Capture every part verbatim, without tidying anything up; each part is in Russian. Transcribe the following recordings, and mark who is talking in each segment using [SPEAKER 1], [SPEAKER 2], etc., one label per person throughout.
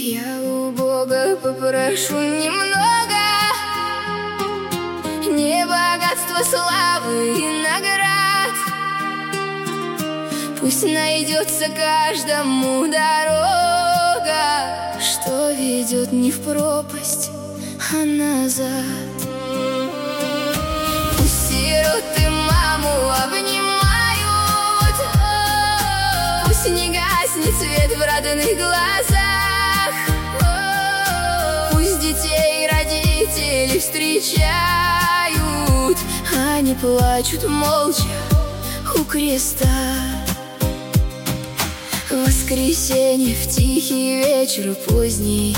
[SPEAKER 1] Я у Бога попрошу немного, не богатства, славы и наград. Пусть найдется каждому дорога, что ведет не в пропасть, а назад. Пусть сироты маму обнимают, пусть не гаснет свет в родных глазах, пусть детей родители встречают, они плачут молча у креста. Воскресенье в тихий вечер поздний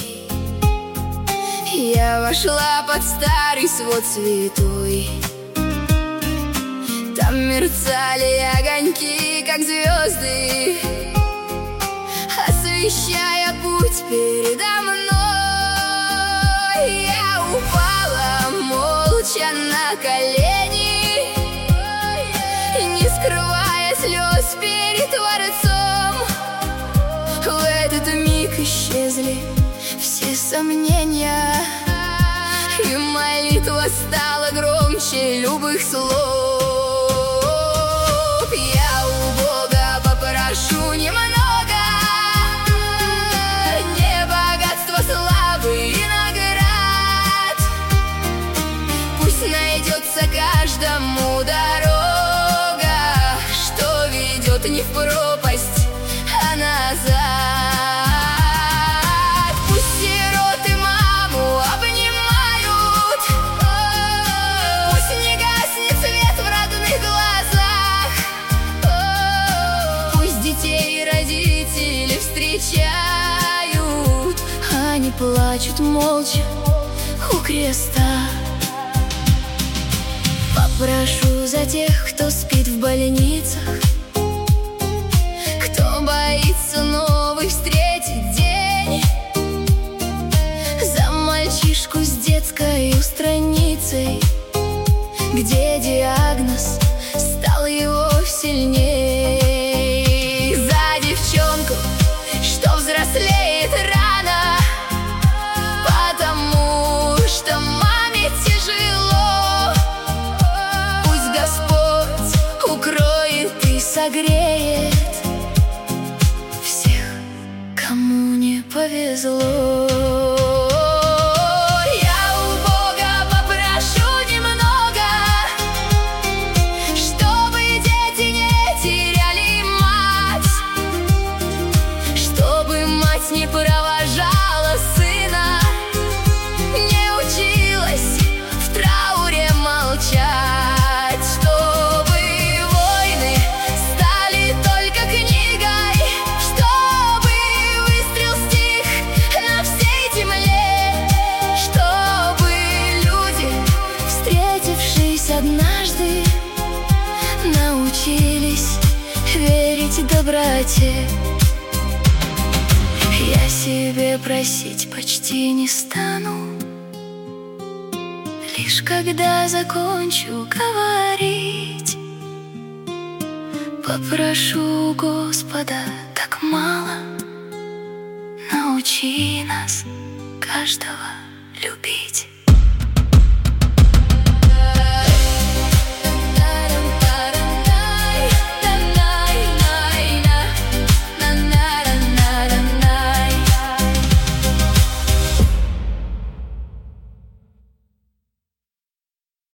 [SPEAKER 1] я вошла под старый свод святой. Там мерцали огоньки, как звезды, освещая путь передо мной. Я упала молча на колени, не скрывая слез перед Творцом. В этот миг исчезли все сомнения, и молитва стала громче любых слов. Я у Бога попрошу немного, не богатства, славы и наград. Пусть найдется каждому дорога, что ведет не в пропасть, а назад. Встречают, они плачут молча у креста. Попрошу за тех, кто спит в больницах, кто боится новый встретить день, за мальчишку с детской страницей, где диагноз стал его сильнее. Взрослеет рано, потому что маме тяжело. Пусть Господь укроет и согреет всех, кому не повезло. Не провожала сына, не училась в трауре молчать, чтобы войны стали только книгой, чтобы выстрел стих на всей земле, чтобы люди, встретившись однажды, научились верить доброте. Я себе просить почти не стану, лишь когда закончу говорить, попрошу Господа так мало: научи нас каждого любить.